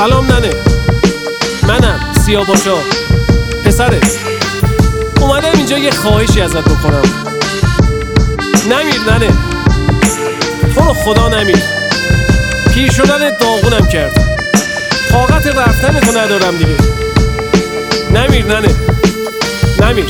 سلام ننه، منم سیاواشا پسرت. اومدم اینجا یه خواهشی ازت بکنم. نمیر ننه، تو رو خدا نمیر. پیر شدن داغونم کرد، طاقت رفتن تو ندارم دیگه. نمیر ننه، نمیر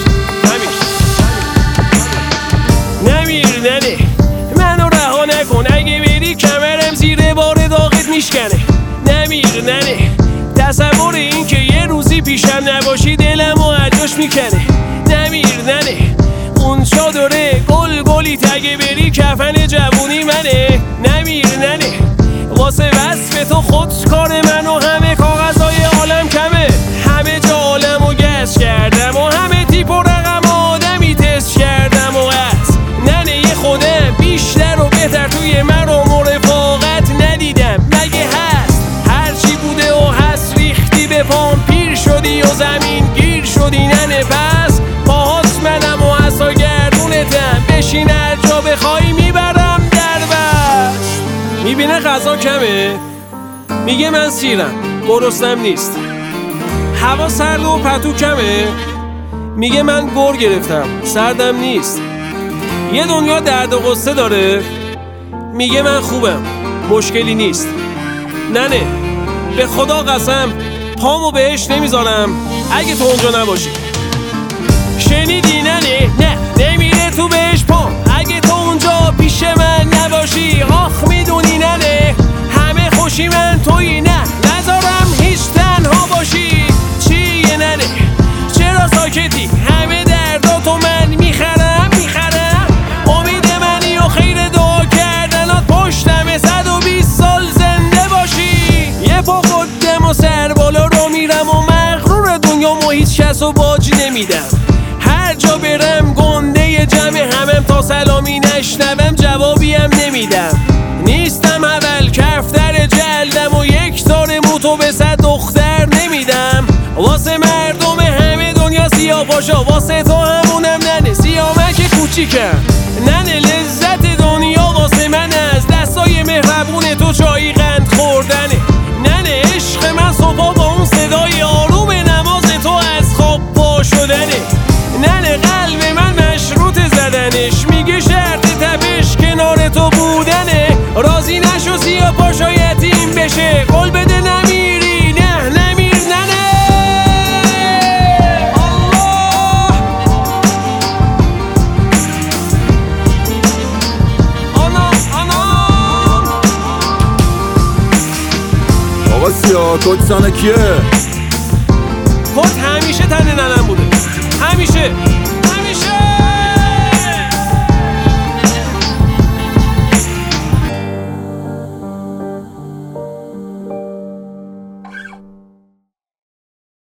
ننه، منو رها نکن. اگه بری کمرم زیر بار داغت میشکنه. نمیر ننه، تصور این که یه روزی پیشم نباشی دلمو عجاش میکنه. نمیر ننه، اون چادره گلی تگه بری کفن جوونی منه. نمیر ننه، واسه وصف تو خودکار منو همه کاغذهای عالم کمه. همه جا عالمو گشت کردم و همه تیپ و رقم آدمی تست کردم و از ننه یه خودم بیشتر و بهتر توی مرام و رفاقت ندیدم. مگه هست هرچی بوده و هست ریختی به پام، پیر شدی و زمین گیر شدی ننه. پس پاهاست منم و عصا گردونتم، بشین هر جا بخوای میبرم در بست. میبینه غذا کمه، میگه من سیرم گرسنم نیست. هوا سرد و پتو کمه، میگه من گر گرفتم سردم نیست. یه دنیا درد و غصه داره، میگه من خوبم مشکلی نیست. ننه به خدا قسم پامو بهش نمیذارم اگه تو اونجا نباشی. شنیدی ننه؟ نه نمیره تو بهش پام اگه تو اونجا پیش من نباشی. آخ میدونی ننه همه خوشی من تویی، نه نذارم هیچ تنها باشی. چیه ننه چرا ساکتی؟ همه درداتو من میخرم. امید منی و خیر دعا کردنات پشتم 120 سال زنده باشی. یه پا قدم و سر بالا رو میرم و مغرور دنیا و هیچ کس و باج نمیدم. هر جا برم گنده جمع همم، تا سلامی نشنوم جوابیم نمیدم. نیستم اول کفتر جلدم و یک تار موتو به 100 دختر نمیدم. واسه مردم همه دنیا سیاواشا، واسه تو همونم ننه سیامک کوچیکم. ننه لذت دنیا واسه من از دستای مهربون تو چایی قند خوردنه. ننه عشق من صبح با اون صدای آروم نماز تو از خواب پا شدنه. ننه قلب من مشروط زدنش، میگه شرط تپش کنار تو بودنه. راضی نشو سیاواشا یتیم بشه، قول بده نمیری. نه نمیر ننه. آقا سیا کت سانه کیه؟ کت همیشه تن ننه